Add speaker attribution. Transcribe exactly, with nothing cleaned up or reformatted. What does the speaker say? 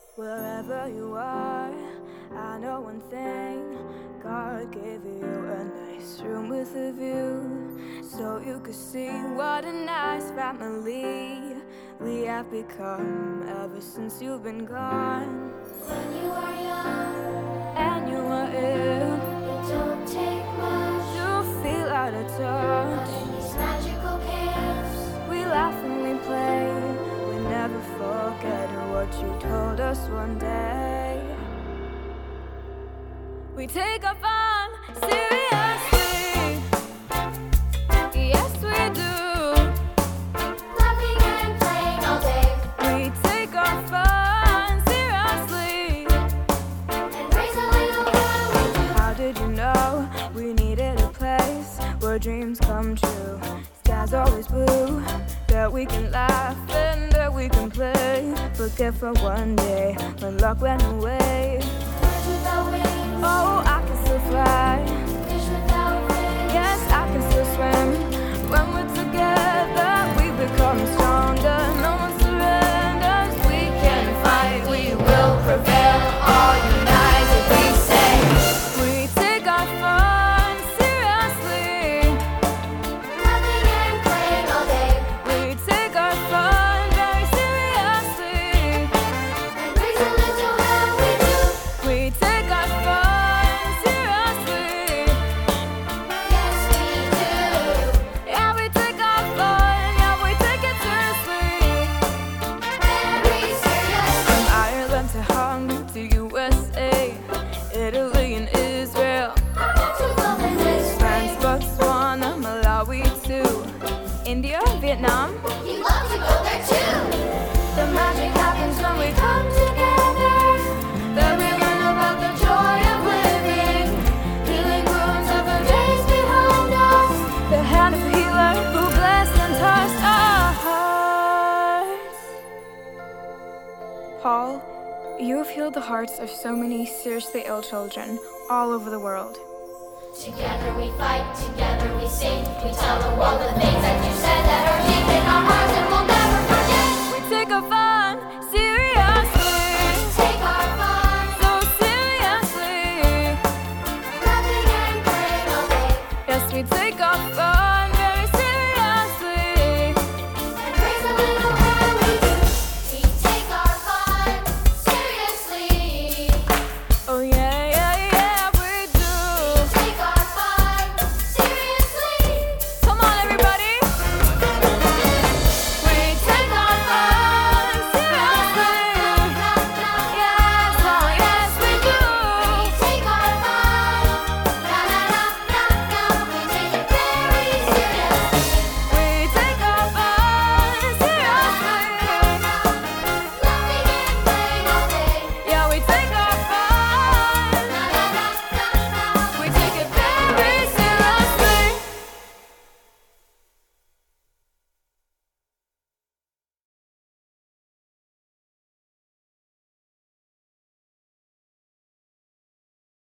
Speaker 1: Wherever you are, I know one thing. God gave you a nice room with a view, so you could see what a nice family we have become ever since you've been gone.
Speaker 2: When you are young
Speaker 1: and you are ill,
Speaker 2: it don't take much
Speaker 1: to feel out of touch.
Speaker 2: in these magical caves.
Speaker 1: We laugh and we play, we never forget what you told us one day. We take our fun seriously, yes we do.
Speaker 2: Laughing and playing all day,
Speaker 1: We take our fun seriously.
Speaker 2: and raise a little hell we do.
Speaker 1: How did you know we needed a place where dreams come true? Sky's always blue, that we can laugh and that we can play. Forget for one day when luck went away.
Speaker 2: Birds without wings,
Speaker 1: Oh, I can still fly,
Speaker 2: fish without fins.
Speaker 1: yes, I can still swim. When we're together, we become stronger. No one surrenders, we can fight, we will prevail. All united, we say. We take our fun seriously.
Speaker 2: Laughing and playing all day,
Speaker 1: We take our fun very seriously.
Speaker 2: and raise a little hell we do.
Speaker 1: We take our fun seriously.
Speaker 2: Yes we do.
Speaker 1: Yeah, we take our fun, yeah, we take it seriously.
Speaker 2: Very serious.
Speaker 1: From Ireland to Hong Kong to U S A, Italy and Israel,
Speaker 2: To love in this
Speaker 1: France,
Speaker 2: way.
Speaker 1: Botswana, Malawi too, India, Vietnam.
Speaker 2: You love to go there too.
Speaker 1: The magic happens when we come together. Then we learn about the joy of living, healing wounds of the days behind us. The hand of a healer who blessed and touched our hearts. Paul, you have healed the hearts of so many seriously ill children all over the world.
Speaker 2: Together we fight, together we sing. We tell the world the things that you said that are deep in our hearts.